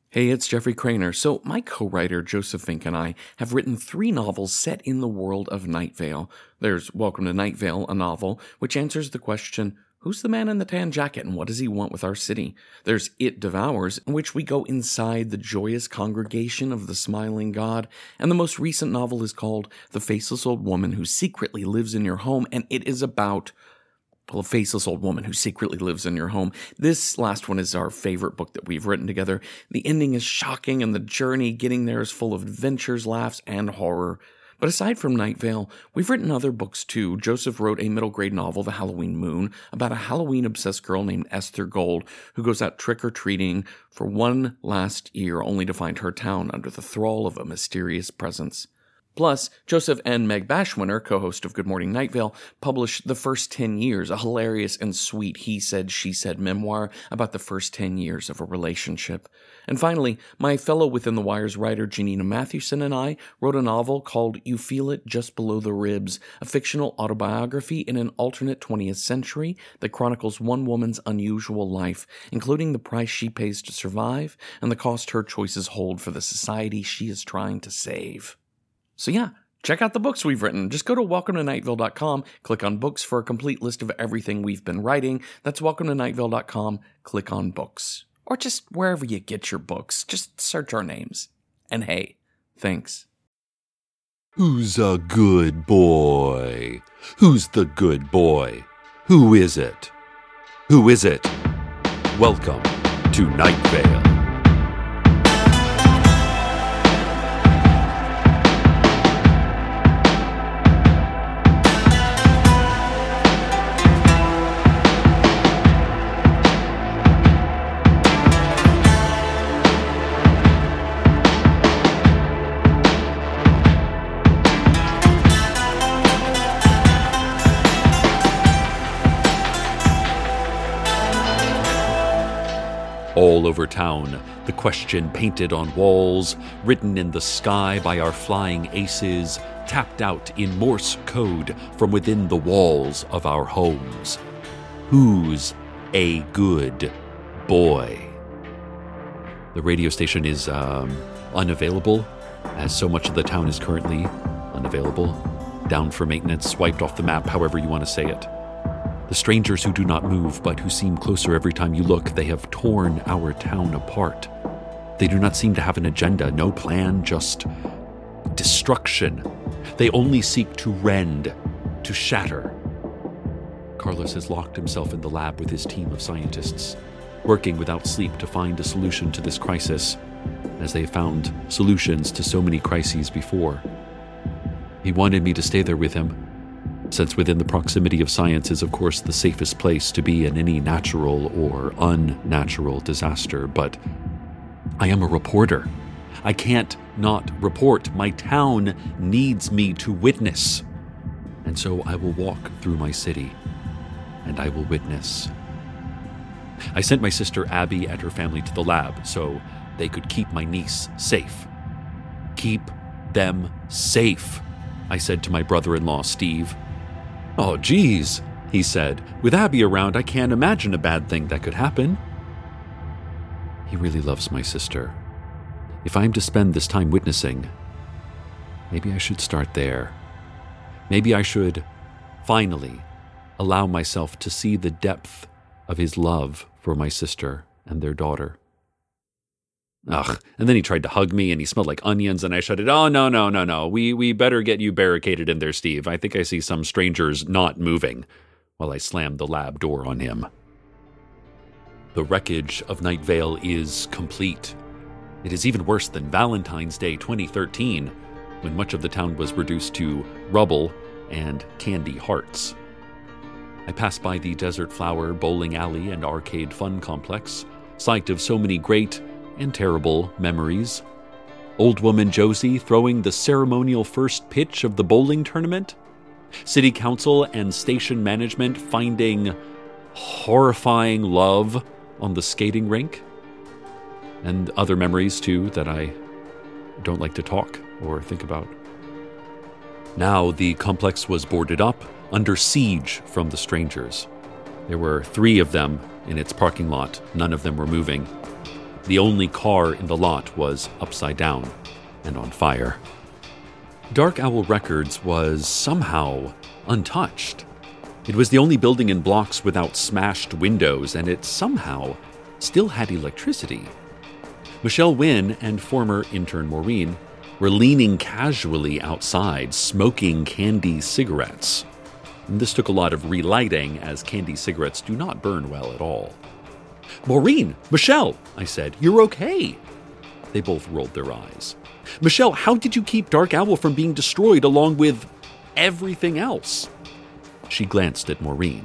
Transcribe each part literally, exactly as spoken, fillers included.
Hey, it's Jeffrey Craner. So, my co-writer Joseph Fink and I have written three novels set in the world of Night Vale. There's Welcome to Night Vale, a novel which answers the question, who's the man in the tan jacket and what does he want with our city? There's It Devours, in which we go inside the joyous congregation of the smiling god. And the most recent novel is called The Faceless Old Woman Who Secretly Lives in Your Home, and it is about well, a faceless old woman who secretly lives in your home. This last one is our favorite book that we've written together. The ending is shocking, and the journey getting there is full of adventures, laughs, and horror. But aside from Night Vale, we've written other books too. Joseph wrote a middle-grade novel, The Halloween Moon, about a Halloween-obsessed girl named Esther Gold who goes out trick-or-treating for one last year only to find her town under the thrall of a mysterious presence. Plus, Joseph and Meg Bashwinner, co-host of Good Morning Night Vale, published The First Ten Years, a hilarious and sweet he-said, she-said memoir about the first ten years of a relationship. And finally, my fellow Within the Wires writer Janina Mathewson and I wrote a novel called You Feel It Just Below the Ribs, a fictional autobiography in an alternate twentieth century that chronicles one woman's unusual life, including the price she pays to survive and the cost her choices hold for the society she is trying to save. So yeah, check out the books we've written. Just go to welcome to night vale dot com, click on books for a complete list of everything we've been writing. That's welcome to night vale dot com, click on books. Or just wherever you get your books, just search our names. And hey, thanks. Who's a good boy? Who's the good boy? Who is it? Who is it? Welcome to Night Vale. All over town, the question painted on walls, written in the sky by our flying aces, tapped out in Morse code from within the walls of our homes. Who's a good boy? The radio station is um, unavailable, as so much of the town is currently unavailable, down for maintenance, swiped off the map, however you want to say it. The strangers who do not move, but who seem closer every time you look, they have torn our town apart. They do not seem to have an agenda, no plan, just destruction. They only seek to rend, to shatter. Carlos has locked himself in the lab with his team of scientists, working without sleep to find a solution to this crisis, as they have found solutions to so many crises before. He wanted me to stay there with him, since within the proximity of science is, of course, the safest place to be in any natural or unnatural disaster. But I am a reporter. I can't not report. My town needs me to witness. And so I will walk through my city, and I will witness. I sent my sister Abby and her family to the lab so they could keep my niece safe. Keep them safe, I said to my brother-in-law, Steve. Oh, geez, he said. With Abby around, I can't imagine a bad thing that could happen. He really loves my sister. If I'm to spend this time witnessing, maybe I should start there. Maybe I should, finally, allow myself to see the depth of his love for my sister and their daughter. Ugh, and then he tried to hug me and he smelled like onions and I shouted, oh, no, no, no, no, we we better get you barricaded in there, Steve. I think I see some strangers not moving, while I slammed the lab door on him. The wreckage of Night Vale is complete. It is even worse than Valentine's Day twenty thirteen, when much of the town was reduced to rubble and candy hearts. I passed by the Desert Flower bowling alley and arcade fun complex, site of so many great and terrible memories. Old woman Josie throwing the ceremonial first pitch of the bowling tournament. City council and station management finding horrifying love on the skating rink. And other memories, too, that I don't like to talk or think about. Now the complex was boarded up, under siege from the strangers. There were three of them in its parking lot. None of them were moving. The only car in the lot was upside down and on fire. Dark Owl Records was somehow untouched. It was the only building in blocks without smashed windows, and it somehow still had electricity. Michelle Wynn and former intern Maureen were leaning casually outside, smoking candy cigarettes. And this took a lot of relighting, as candy cigarettes do not burn well at all. "Maureen! Michelle!" I said. "You're okay!" They both rolled their eyes. "Michelle, how did you keep Dark Owl from being destroyed along with everything else?" She glanced at Maureen.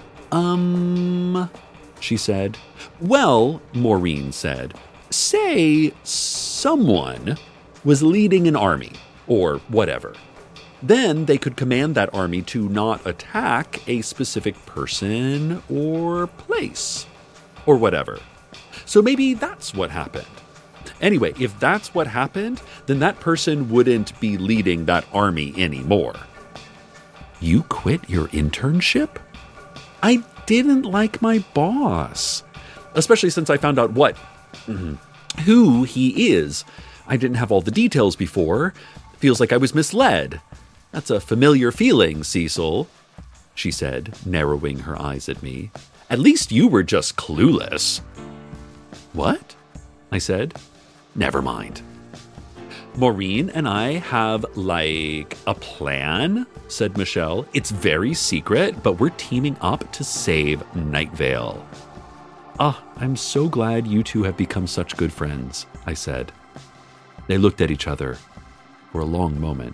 Um, she said. "Well," Maureen said, "say someone was leading an army, or whatever. Then they could command that army to not attack a specific person or place, or whatever. So maybe that's what happened. Anyway, if that's what happened, then that person wouldn't be leading that army anymore." "You quit your internship?" "I didn't like my boss. Especially since I found out what, mm, who he is. I didn't have all the details before. Feels like I was misled. That's a familiar feeling, Cecil," she said, narrowing her eyes at me. "At least you were just clueless." "What?" I said. "Never mind." "Maureen and I have, like, a plan," said Michelle. "It's very secret, but we're teaming up to save Night Vale." "Ah, I'm so glad you two have become such good friends," I said. They looked at each other for a long moment.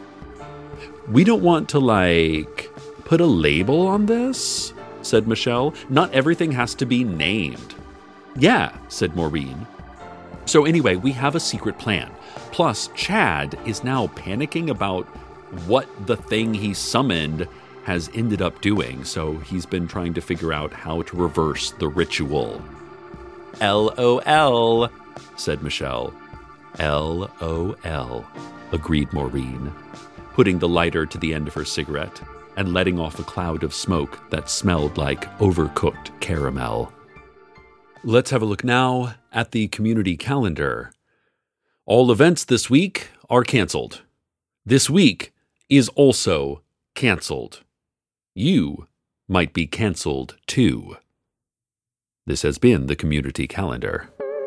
"We don't want to, like, put a label on this," said Michelle. "Not everything has to be named." "Yeah," said Maureen. "So anyway, we have a secret plan. Plus, Chad is now panicking about what the thing he summoned has ended up doing, so he's been trying to figure out how to reverse the ritual." "L O L," said Michelle. L O L, agreed Maureen, putting the lighter to the end of her cigarette and letting off a cloud of smoke that smelled like overcooked caramel. Let's have a look now at the community calendar. All events this week are canceled. This week is also canceled. You might be canceled too. This has been the community calendar.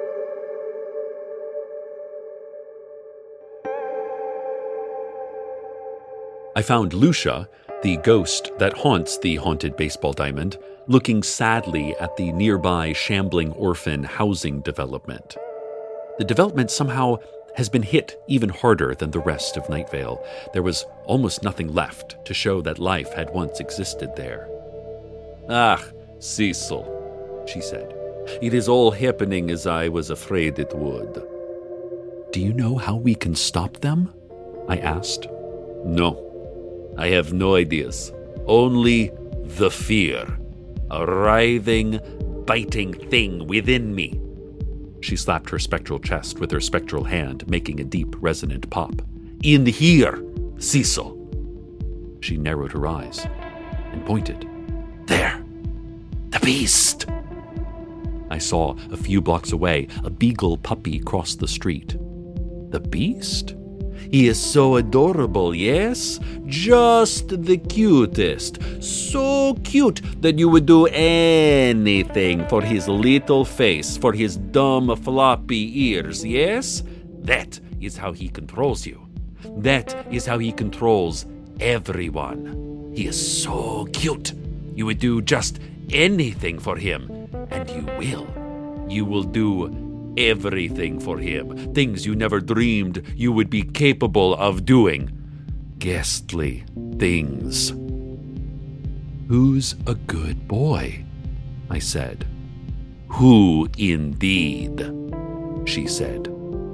I found Lucia, the ghost that haunts the haunted baseball diamond, looking sadly at the nearby shambling orphan housing development. The development somehow has been hit even harder than the rest of Night Vale. There was almost nothing left to show that life had once existed there. "Ah, Cecil," she said. "It is all happening as I was afraid it would." "Do you know how we can stop them?" I asked. "No. I have no ideas. Only the fear. A writhing, biting thing within me." She slapped her spectral chest with her spectral hand, making a deep, resonant pop. "In here, Cecil." She narrowed her eyes and pointed. "There. The beast." I saw, a few blocks away, a beagle puppy cross the street. The beast? He is so adorable, yes? Just the cutest. So cute that you would do anything for his little face, for his dumb floppy ears, yes? That is how he controls you. That is how he controls everyone. He is so cute. You would do just anything for him, and you will. You will do everything for him, things you never dreamed you would be capable of doing. Ghastly things. "Who's a good boy?" I said. "Who indeed?" she said.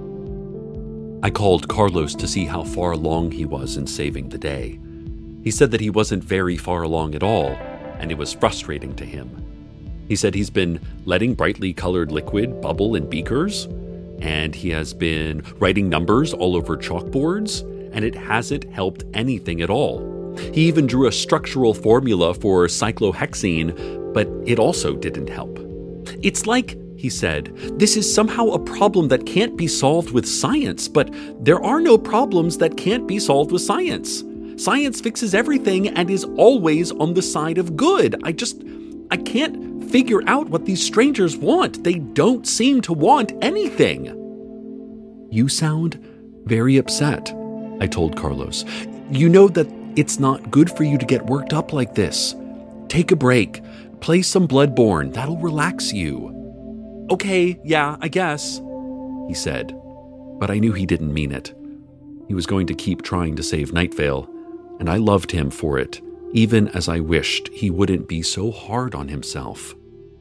I called Carlos to see how far along he was in saving the day. He said that he wasn't very far along at all, and it was frustrating to him. He said he's been letting brightly colored liquid bubble in beakers, and he has been writing numbers all over chalkboards, and it hasn't helped anything at all. He even drew a structural formula for cyclohexene, but it also didn't help. It's like he said. "This is somehow a problem that can't be solved with science, but there are no problems that can't be solved with science. Science fixes everything and is always on the side of good. I just, I can't figure out what these strangers want. They don't seem to want anything." "You sound very upset," I told Carlos. "You know that it's not good for you to get worked up like this. Take a break. Play some Bloodborne. That'll relax you." "Okay, yeah, I guess," he said. But I knew he didn't mean it. He was going to keep trying to save Night Vale, and I loved him for it, even as I wished he wouldn't be so hard on himself.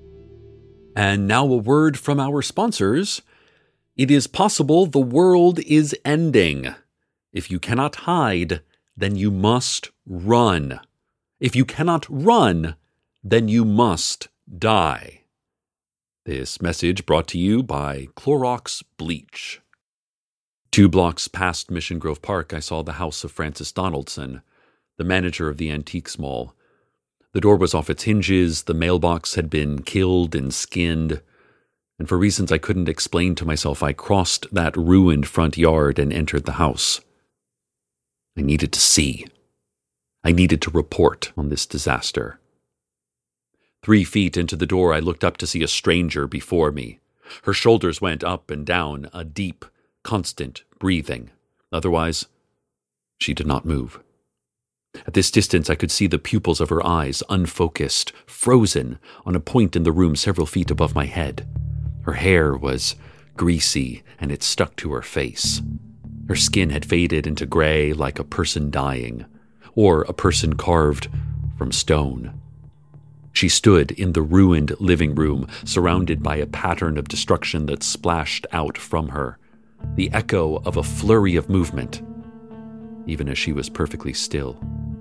And now a word from our sponsors. It is possible the world is ending. If you cannot hide, then you must run. If you cannot run, then you must die. This message brought to you by Clorox Bleach. Two blocks past Mission Grove Park, I saw the house of Francis Donaldson, the manager of the Antiques Mall. The door was off its hinges, the mailbox had been killed and skinned, and for reasons I couldn't explain to myself, I crossed that ruined front yard and entered the house. I needed to see. I needed to report on this disaster. Three feet into the door, I looked up to see a stranger before me. Her shoulders went up and down, a deep, constant breathing. Otherwise, she did not move. At this distance, I could see the pupils of her eyes, unfocused, frozen, on a point in the room several feet above my head. Her hair was greasy, and it stuck to her face. Her skin had faded into gray like a person dying, or a person carved from stone. She stood in the ruined living room, surrounded by a pattern of destruction that splashed out from her, the echo of a flurry of movement, even as she was perfectly still.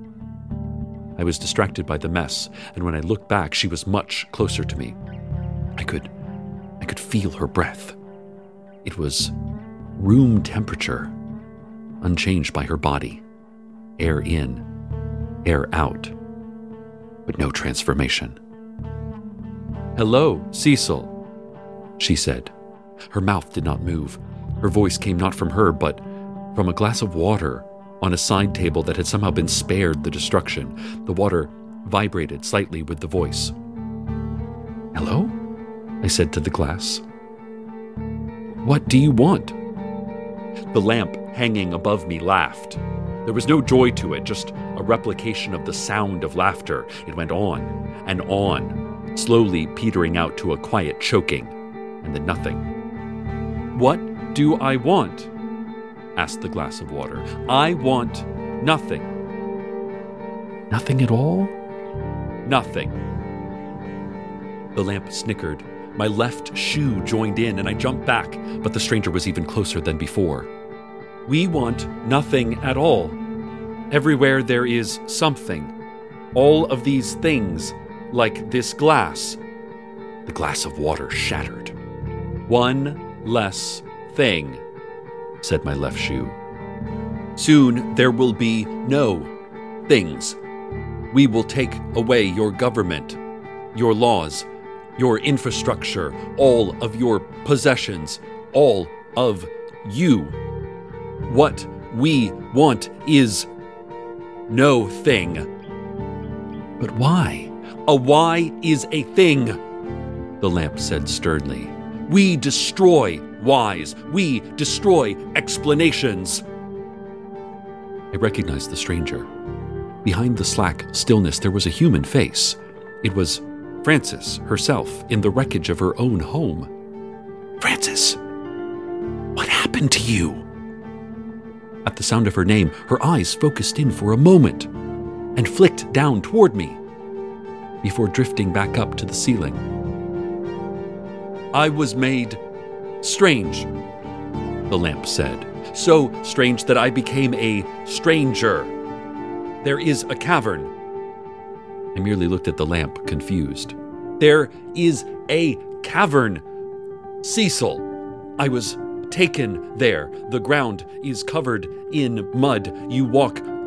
I was distracted by the mess, and when I looked back, she was much closer to me. I could, I could feel her breath. It was room temperature, unchanged by her body. Air in, air out, but no transformation. "Hello, Cecil," she said. Her mouth did not move. Her voice came not from her, but from a glass of water on a side table that had somehow been spared the destruction. The water vibrated slightly with the voice. "Hello?" I said to the glass. "What do you want?" The lamp hanging above me laughed. There was no joy to it, just a replication of the sound of laughter. It went on and on, slowly petering out to a quiet choking, and then nothing. "What do I want?" asked the glass of water. "I want nothing." "Nothing at all?" "Nothing." The lamp snickered. My left shoe joined in, and I jumped back, but the stranger was even closer than before. "We want nothing at all. Everywhere there is something. All of these things, like this glass." The glass of water shattered. "One less thing," said my left shoe. "Soon there will be no things. We will take away your government, your laws, your infrastructure, all of your possessions, all of you. What we want is no thing." "But why?" "A why is a thing," the lamp said sternly. "We destroy whys. We destroy explanations." I recognized the stranger. Behind the slack stillness, there was a human face. It was Frances herself, in the wreckage of her own home. "Frances, what happened to you?" At the sound of her name, her eyes focused in for a moment and flicked down toward me before drifting back up to the ceiling. "I was made strange," the lamp said. "So strange that I became a stranger. There is a cavern." I merely looked at the lamp, confused. "There is a cavern, Cecil. I was taken there. The ground is covered in mud. You walk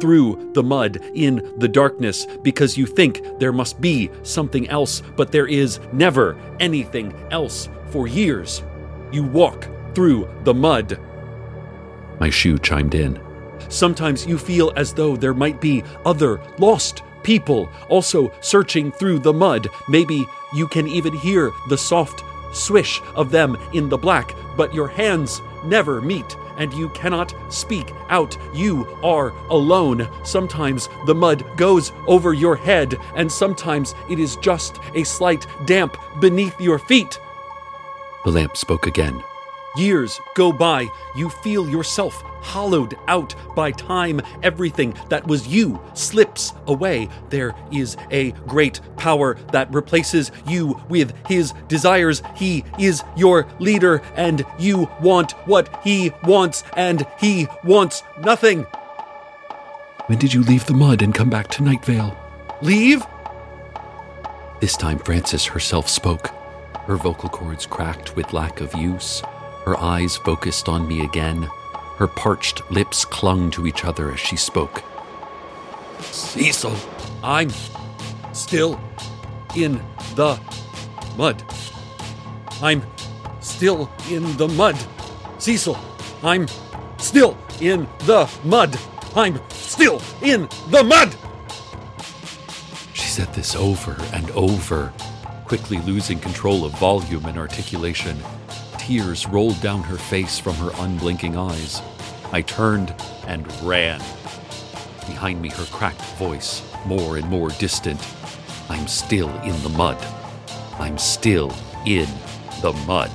through the mud in the darkness because you think there must be something else, but there is never anything else. For years, you walk through the mud. My shoe chimed in. Sometimes you feel as though there might be other lost people also searching through the mud. Maybe you can even hear the soft swish of them in the black, but your hands never meet and you cannot speak out. You are alone. Sometimes the mud goes over your head, and sometimes it is just a slight damp beneath your feet. The lamp spoke again. Years go by. You feel yourself hollowed out by time. Everything that was you slips away. There is a great power that replaces you with his desires. He is your leader, and you want what he wants, and he wants nothing. When did you leave the mud and come back to Night Vale? Leave? This time Frances herself spoke. Her vocal cords cracked with lack of use. Her eyes focused on me again. Her parched lips clung to each other as she spoke. Cecil, I'm still in the mud. I'm still in the mud. Cecil, I'm still in the mud. I'm still in the mud. She said this over and over, quickly losing control of volume and articulation. Tears rolled down her face from her unblinking eyes. I turned and ran. Behind me, her cracked voice, more and more distant. I'm still in the mud. I'm still in the mud.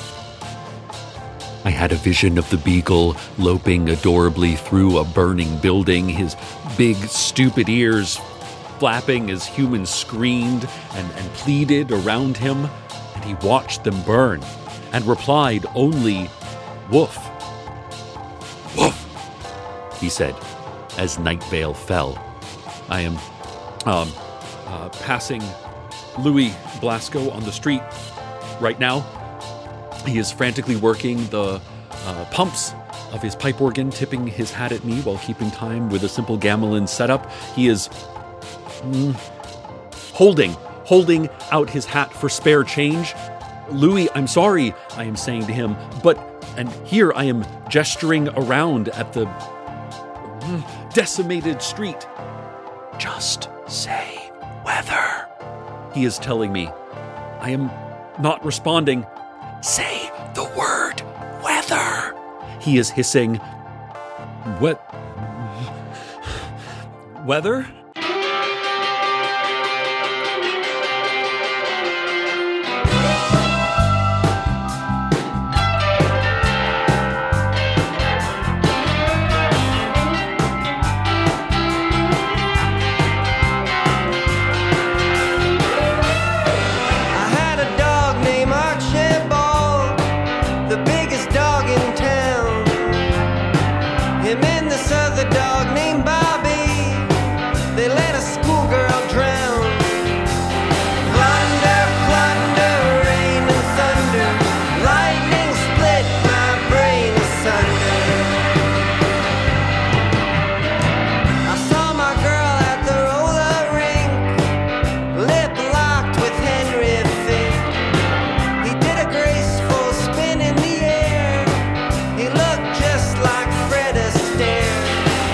I had a vision of the beagle loping adorably through a burning building, his big, stupid ears flapping as humans screamed and, and pleaded around him, and he watched them burn and replied only, "Woof. Woof," he said, as Night Vale fell. I am um, uh, passing Louis Blasco on the street right now. He is frantically working the uh, pumps of his pipe organ, tipping his hat at me while keeping time with a simple gamelan setup. He is mm, holding, holding out his hat for spare change. Louis, I'm sorry, I am saying to him, but, and here I am gesturing around at the mm, decimated street. Just say weather, he is telling me. I am not responding. Say the word weather, he is hissing. What? Weather? He looked just like Fred Astaire.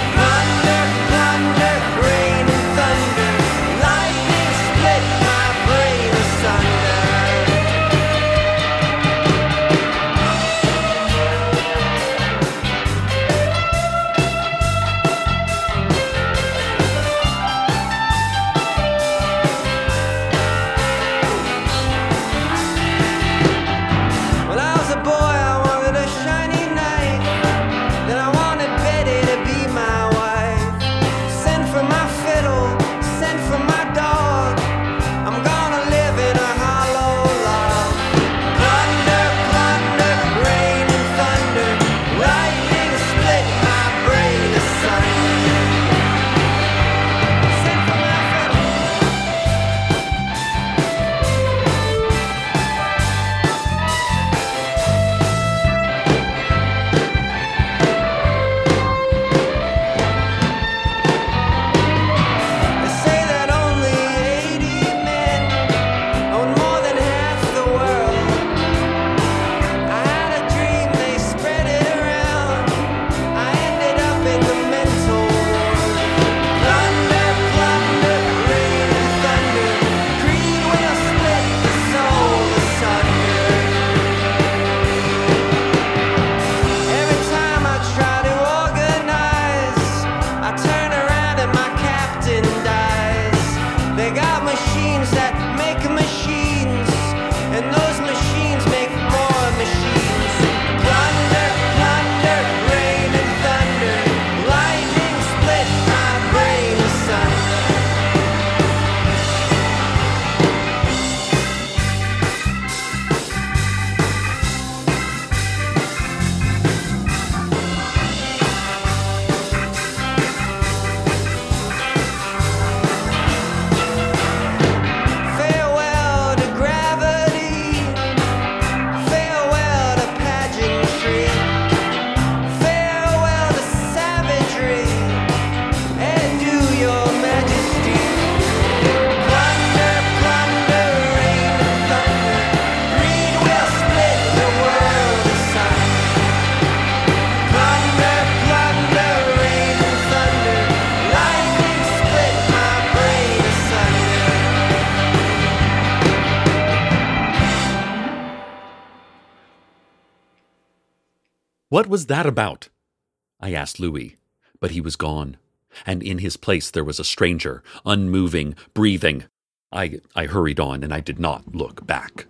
What was that about? I asked Louis, but he was gone, and in his place there was a stranger, unmoving, breathing. I, I hurried on, and I did not look back.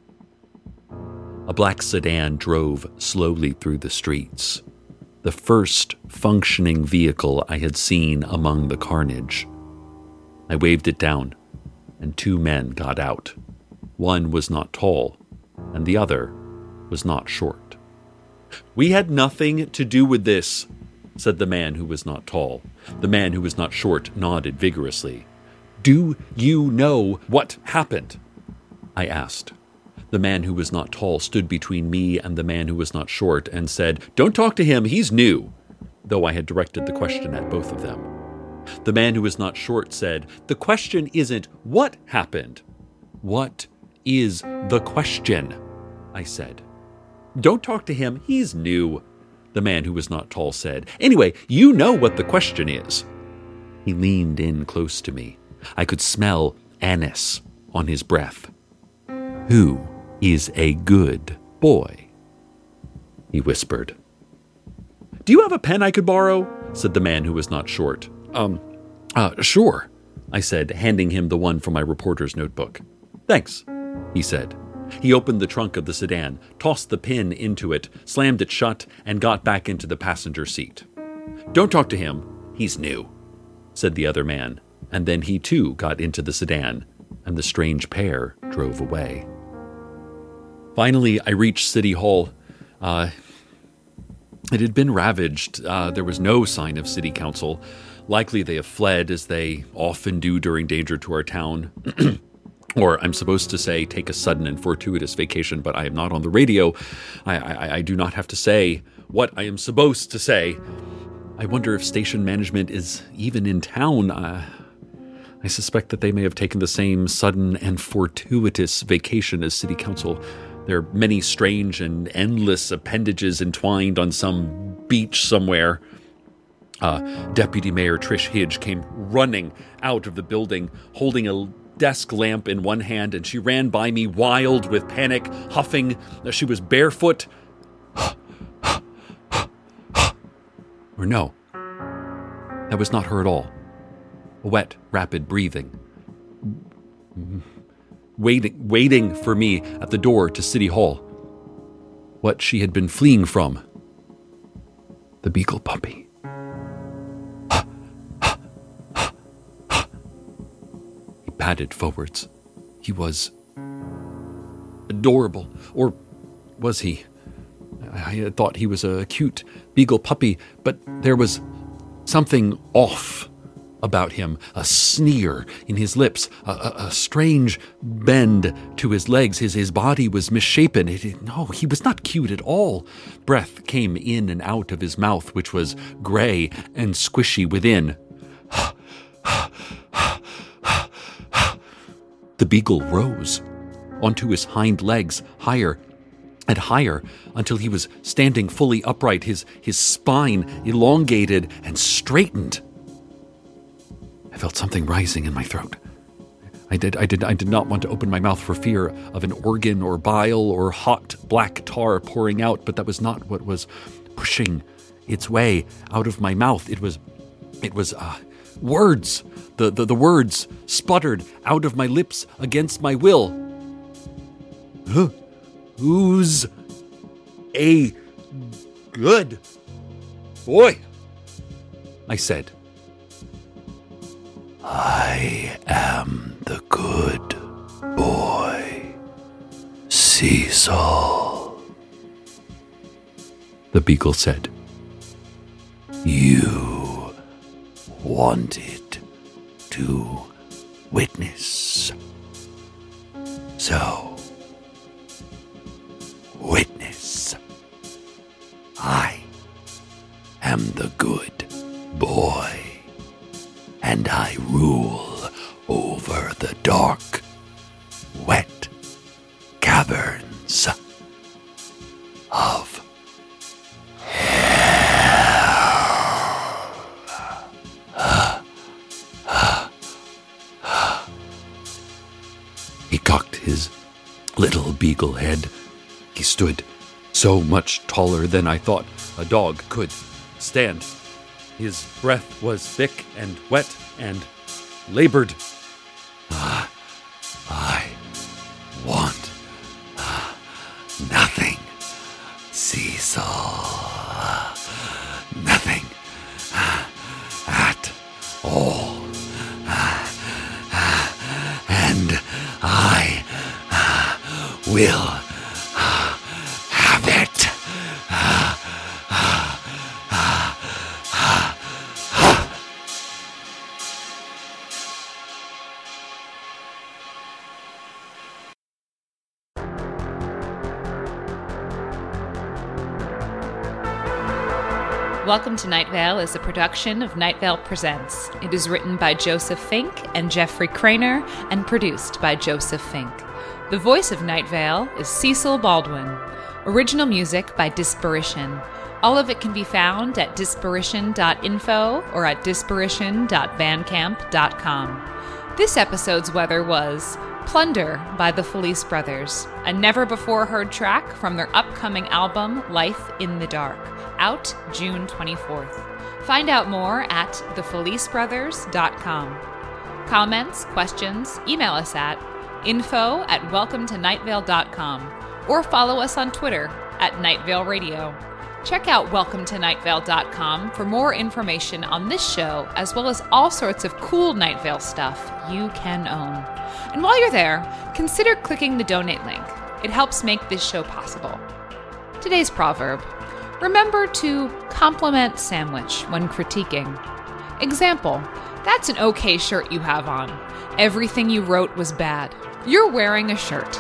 A black sedan drove slowly through the streets, the first functioning vehicle I had seen among the carnage. I waved it down, and two men got out. One was not tall, and the other was not short. "We had nothing to do with this," said the man who was not tall. The man who was not short nodded vigorously. "Do you know what happened?" I asked. The man who was not tall stood between me and the man who was not short and said, "Don't talk to him, he's new," though I had directed the question at both of them. The man who was not short said, "The question isn't what happened. What is the question?" I said. "Don't talk to him, he's new," the man who was not tall said. "Anyway, you know what the question is." He leaned in close to me. I could smell anise on his breath. "Who is a good boy?" he whispered. "Do you have a pen I could borrow?" said the man who was not short. Um, uh, sure, I said, handing him the one from my reporter's notebook. "Thanks," he said. He opened the trunk of the sedan, tossed the pin into it, slammed it shut, and got back into the passenger seat. "Don't talk to him, he's new," said the other man, and then he too got into the sedan, and the strange pair drove away. Finally, I reached City Hall. Uh, it had been ravaged. Uh, there was no sign of City Council. Likely they have fled, as they often do during danger to our town. Or, I'm supposed to say, take a sudden and fortuitous vacation, but I am not on the radio. I, I, I do not have to say what I am supposed to say. I wonder if station management is even in town. Uh, I suspect that they may have taken the same sudden and fortuitous vacation as City Council. There are many strange and endless appendages entwined on some beach somewhere. Uh, Deputy Mayor Trish Hidge came running out of the building, holding a desk lamp in one hand, and she ran by me wild with panic, huffing. She was barefoot. Or no, that was not her at all. Wet, rapid breathing. Waiting, waiting for me at the door to City Hall. What she had been fleeing from. The beagle puppy. He padded forwards. He was adorable. Or was he? I had thought he was a cute beagle puppy, but there was something off about him, a sneer in his lips, a, a, a strange bend to his legs. His, his body was misshapen. It, it, no, he was not cute at all. Breath came in and out of his mouth, which was gray and squishy within. The beagle rose onto his hind legs, higher and higher, until he was standing fully upright, his, his spine elongated and straightened. I felt something rising in my throat. I did, I did, I did not want to open my mouth for fear of an organ or bile or hot black tar pouring out, but that was not what was pushing its way out of my mouth. It was, it was uh, words. The, the the words sputtered out of my lips against my will. Huh? Who's a good boy? I said. I am the good boy, Cecil, the beagle said. You wanted to witness. So, witness. I am the good boy. And I rule over the dark, wet caverns of hell. He cocked his little beagle head. He stood so much taller than I thought a dog could stand. His breath was thick and wet and labored. Uh, I want uh, nothing, Cecil. Uh, nothing uh, at all. Uh, uh, and I uh, will uh, have it. Uh, uh, uh, uh, uh. Welcome to Night Vale is a production of Night Vale Presents. It is written by Joseph Fink and Jeffrey Craner and produced by Joseph Fink. The voice of Night Vale is Cecil Baldwin. Original music by Disparition. All of it can be found at disparition dot info or at disparition dot bandcamp dot com. This episode's weather was Plunder by the Felice Brothers, a never-before-heard track from their upcoming album Life in the Dark, out June twenty-fourth. Find out more at the felice brothers dot com. Comments, questions, email us at info at welcome to night vale dot com or follow us on Twitter at Night Vale Radio. Check out welcome to night vale dot com for more information on this show, as well as all sorts of cool Night Vale stuff you can own. And while you're there, consider clicking the donate link. It helps make this show possible. Today's proverb: remember to compliment sandwich when critiquing. Example: that's an okay shirt you have on. Everything you wrote was bad. You're wearing a shirt.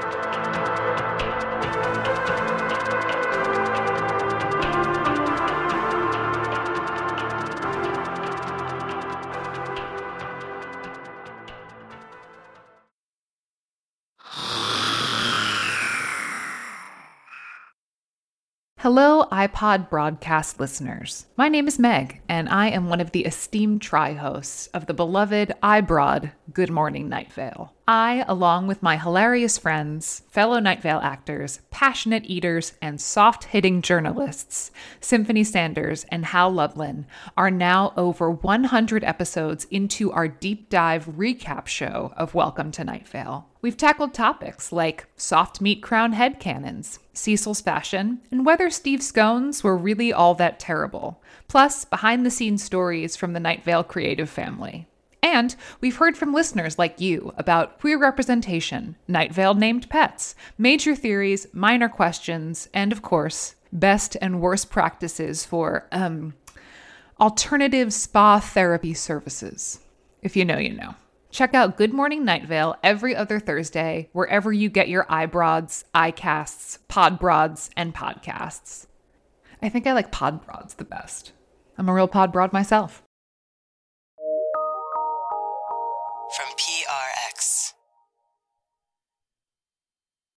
Hello, iPod broadcast listeners. My name is Meg, and I am one of the esteemed tri-hosts of the beloved iBroad Good Morning Night Vale. I, along with my hilarious friends, fellow Night Vale actors, passionate eaters, and soft-hitting journalists, Symphony Sanders and Hal Lublin, are now over one hundred episodes into our deep dive recap show of Welcome to Night Vale. We've tackled topics like soft meat crown headcanons, Cecil's fashion, and whether Steve scones were really all that terrible, plus behind-the-scenes stories from the Night Vale creative family. And we've heard from listeners like you about queer representation, Night Vale named pets, major theories, minor questions, and of course, best and worst practices for, um, alternative spa therapy services. If you know, you know. Check out Good Morning Night Vale every other Thursday, wherever you get your iBroads, iCasts, Podbroads, and podcasts. I think I like Podbroads the best. I'm a real Podbroad myself.